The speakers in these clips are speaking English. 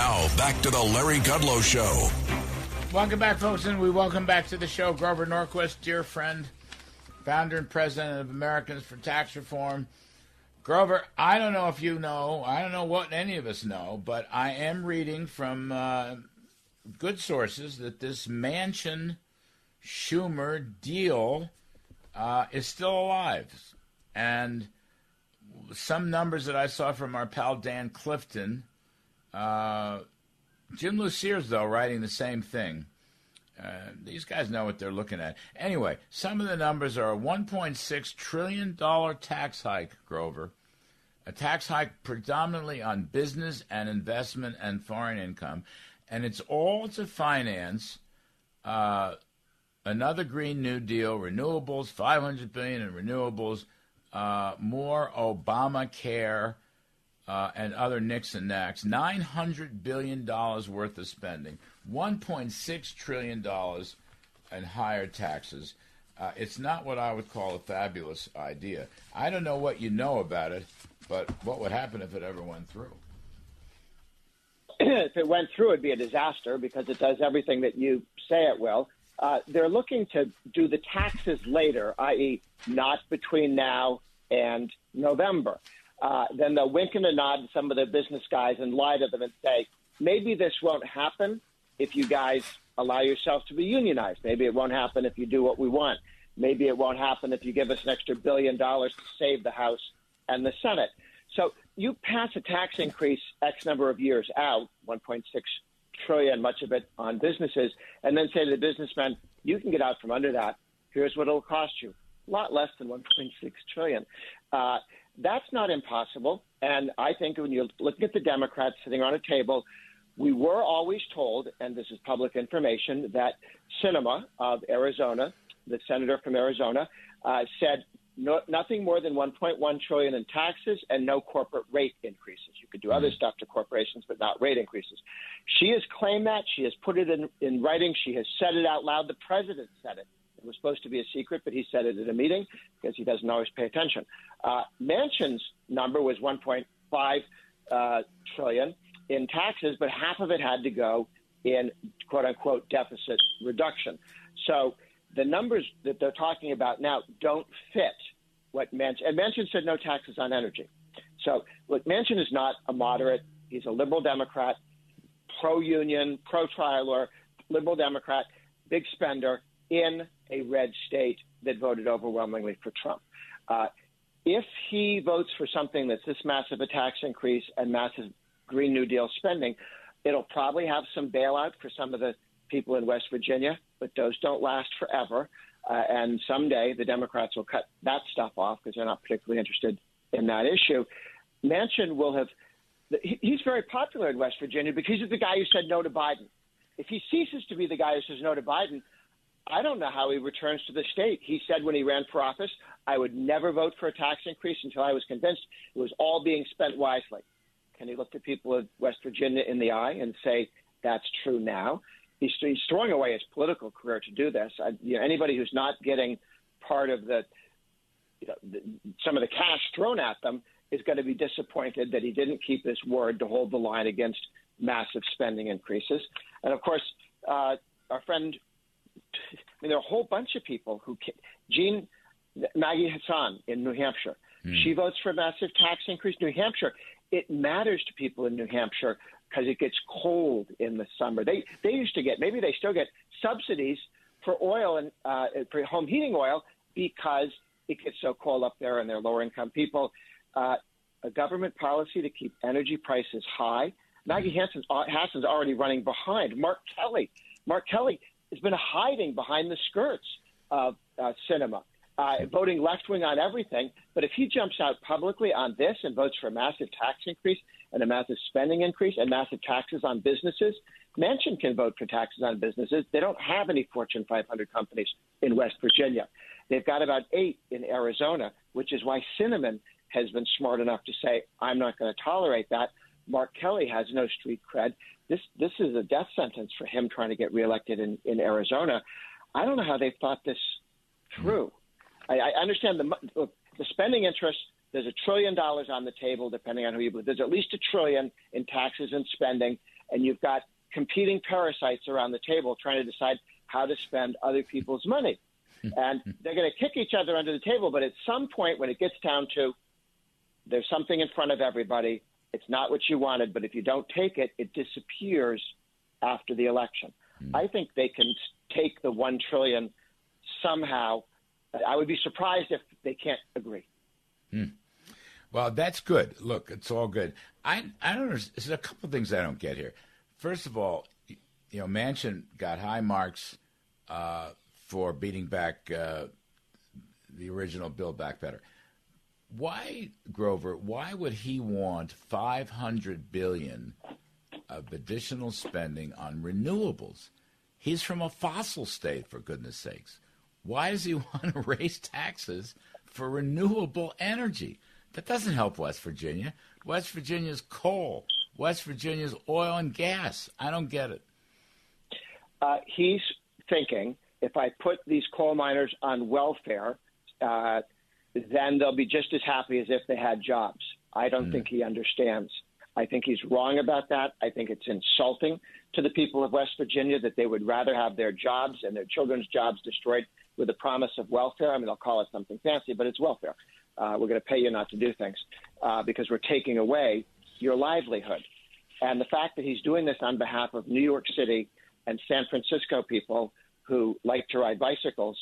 Now, back to the Larry Kudlow Show. Welcome back, folks, and we welcome back to the show Grover Norquist, dear friend, founder and president of Americans for Tax Reform. Grover, I don't know if you know, I don't know what any of us know, but I am reading from good sources that this Manchin-Schumer deal is still alive. And some numbers that I saw from our pal Dan Clifton, Jim Lucier's, though, writing the same thing. These guys know what they're looking at. Anyway, some of the numbers are a $1.6 trillion tax hike, Grover. A tax hike predominantly on business and investment and foreign income. And it's all to finance another Green New Deal, renewables, $500 billion in renewables, more Obamacare, and other nicks and knacks, $900 billion worth of spending, $1.6 trillion in higher taxes. It's not what I would call a fabulous idea. I don't know what you know about it, but what would happen if it ever went through? If it went through, it'd be a disaster because it does everything that you say it will. They're looking to do the taxes later, i.e. not between now and November. Then they'll wink and a nod to some of the business guys and lie to them and say, maybe this won't happen if you guys allow yourselves to be unionized. Maybe it won't happen if you do what we want. Maybe it won't happen if you give us an extra $1 billion to save the House and the Senate. So you pass a tax increase X number of years out, 1.6 trillion, much of it on businesses, and then say to the businessmen, you can get out from under that. Here's what it'll cost you. A lot less than 1.6 trillion. That's not impossible. And I think when you're looking at the Democrats sitting on a table, we were always told, and this is public information, that Sinema of Arizona, the senator from Arizona, said nothing more than 1.1 trillion in taxes and no corporate rate increases. You could do other stuff to corporations, but not rate increases. She has claimed that. She has put it in writing. She has said it out loud. The president said it. It was supposed to be a secret, but he said it at a meeting because he doesn't always pay attention. Manchin's number was 1.5 trillion in taxes, but half of it had to go in quote-unquote deficit reduction. So the numbers that they're talking about now don't fit what Manchin – and Manchin said no taxes on energy. So look, Manchin is not a moderate. He's a liberal Democrat, pro-union, pro-trialer, liberal Democrat, big spender in a red state that voted overwhelmingly for Trump. If he votes for something that's this massive a tax increase and massive Green New Deal spending, it'll probably have some bailout for some of the people in West Virginia, but those don't last forever. And someday the Democrats will cut that stuff off because they're not particularly interested in that issue. Manchin will have – he's very popular in West Virginia because he's the guy who said no to Biden. If he ceases to be the guy who says no to Biden, I don't know how he returns to the state. He said when he ran for office, I would never vote for a tax increase until I was convinced it was all being spent wisely. Can he look to people of West Virginia in the eye and say that's true now? He's throwing away his political career to do this. Anybody who's not getting part of some of the cash thrown at them is going to be disappointed that he didn't keep his word to hold the line against massive spending increases. And, of course, our friend – there are a whole bunch of people who – Maggie Hassan in New Hampshire. She votes for a massive tax increase. New Hampshire, it matters to people in New Hampshire because it gets cold in the summer. They used to get – maybe they still get subsidies for oil and for home heating oil because it gets so cold up there and they're lower-income people. A government policy to keep energy prices high. Maggie Hassan's already running behind. Mark Kelly has been hiding behind the skirts of Sinema, voting left-wing on everything. But if he jumps out publicly on this and votes for a massive tax increase and a massive spending increase and massive taxes on businesses, Manchin can vote for taxes on businesses. They don't have any Fortune 500 companies in West Virginia. They've got about 8 in Arizona, which is why Sinema has been smart enough to say, I'm not going to tolerate that. Mark Kelly has no street cred. This is a death sentence for him trying to get reelected in Arizona. I don't know how they thought this through. I understand the spending interest. There's $1 trillion on the table, depending on who you believe. There's at least $1 trillion in taxes and spending, and you've got competing parasites around the table trying to decide how to spend other people's money. And they're going to kick each other under the table, but at some point when it gets down to there's something in front of everybody, it's not what you wanted, but if you don't take it, it disappears after the election. I think they can take the $1 trillion somehow. I would be surprised if they can't agree. Well, that's good. Look, it's all good. I don't know. There's a couple of things I don't get here. First of all, Manchin got high marks for beating back the original Build Back Better. Why, Grover? Why would he want $500 billion of additional spending on renewables? He's from a fossil state, for goodness sakes. Why does he want to raise taxes for renewable energy? That doesn't help West Virginia. West Virginia's coal. West Virginia's oil and gas. I don't get it. He's thinking, if I put these coal miners on welfare, then they'll be just as happy as if they had jobs. I don't think he understands. I think he's wrong about that. I think it's insulting to the people of West Virginia that they would rather have their jobs and their children's jobs destroyed with the promise of welfare. I mean, they'll call it something fancy, but it's welfare. We're going to pay you not to do things because we're taking away your livelihood. And the fact that he's doing this on behalf of New York City and San Francisco people who like to ride bicycles,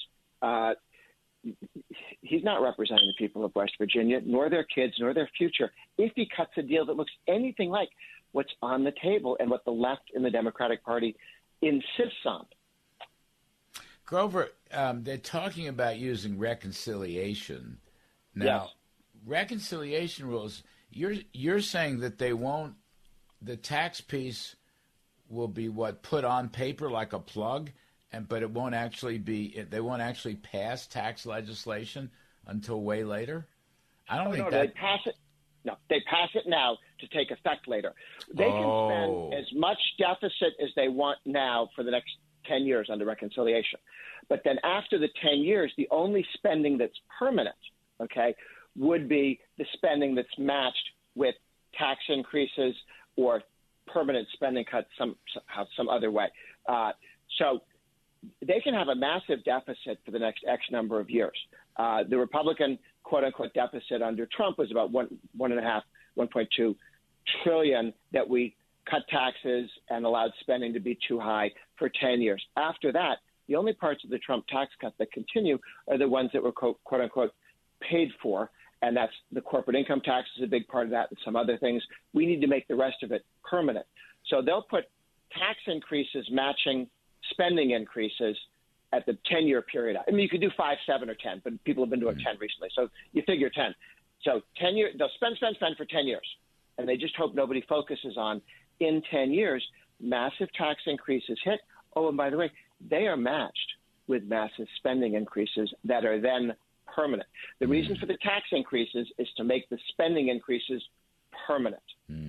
he's not representing the people of West Virginia, nor their kids, nor their future, if he cuts a deal that looks anything like what's on the table and what the left in the Democratic Party insists on. Grover, they're talking about using reconciliation. Now, yes. Reconciliation rules, you're saying that they won't, the tax piece will be put on paper like a plug, but it won't actually be, they won't actually pass tax legislation until way later? I don't think that. They pass it. No, they pass it now to take effect later. They can spend as much deficit as they want now for the next 10 years under reconciliation. But then after the 10 years, the only spending that's permanent, would be the spending that's matched with tax increases or permanent spending cuts some other way. So they can have a massive deficit for the next X number of years. The Republican quote-unquote deficit under Trump was about 1.2 trillion that we cut taxes and allowed spending to be too high for 10 years. After that, the only parts of the Trump tax cut that continue are the ones that were quote-unquote paid for, and that's the corporate income tax is a big part of that and some other things. We need to make the rest of it permanent. So they'll put tax increases matching spending increases at the 10-year period. I mean, you could do 5, 7, or 10, but people have been doing 10 recently. So you figure 10. So 10 years, they'll spend for 10 years. And they just hope nobody focuses on, in 10 years, massive tax increases hit. Oh, and by the way, they are matched with massive spending increases that are then permanent. The reason for the tax increases is to make the spending increases permanent.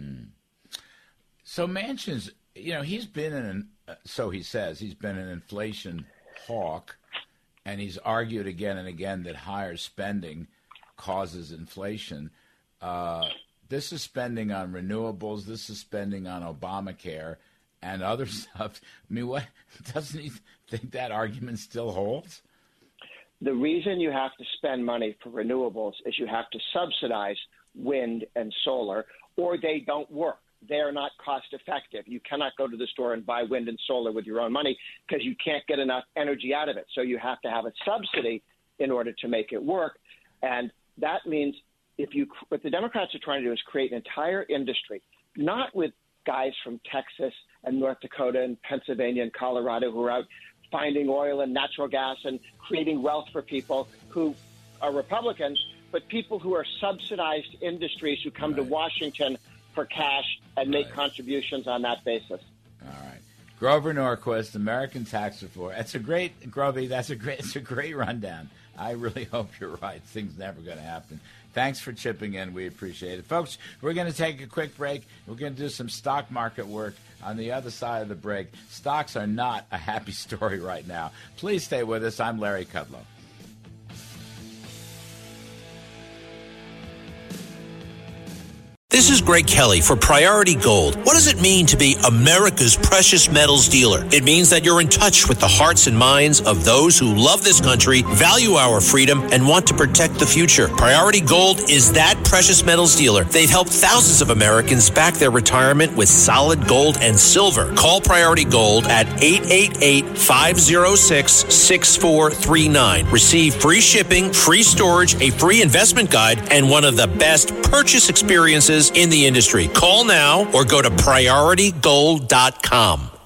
So Manchin's, he's been so he says, he's been an inflation hawk, and he's argued again and again that higher spending causes inflation. This is spending on renewables. This is spending on Obamacare and other stuff. I mean, what doesn't he think that argument still holds? The reason you have to spend money for renewables is you have to subsidize wind and solar, or they don't work. They are not cost effective. You cannot go to the store and buy wind and solar with your own money because you can't get enough energy out of it. So you have to have a subsidy in order to make it work. And that means what the Democrats are trying to do is create an entire industry, not with guys from Texas and North Dakota and Pennsylvania and Colorado who are out finding oil and natural gas and creating wealth for people who are Republicans, but people who are subsidized industries who come to Washington for cash and make contributions on that basis. All right. Grover Norquist, American Tax Reform. That's a great, Grovey, it's a great rundown. I really hope you're right. Things never going to happen. Thanks for chipping in. We appreciate it. Folks, we're going to take a quick break. We're going to do some stock market work on the other side of the break. Stocks are not a happy story right now. Please stay with us. I'm Larry Kudlow. This is Greg Kelly for Priority Gold. What does it mean to be America's precious metals dealer? It means that you're in touch with the hearts and minds of those who love this country, value our freedom, and want to protect the future. Priority Gold is that precious metals dealer. They've helped thousands of Americans back their retirement with solid gold and silver. Call Priority Gold at 888-506-6439. Receive free shipping, free storage, a free investment guide, and one of the best purchase experiences in the industry. Call now or go to PriorityGold.com.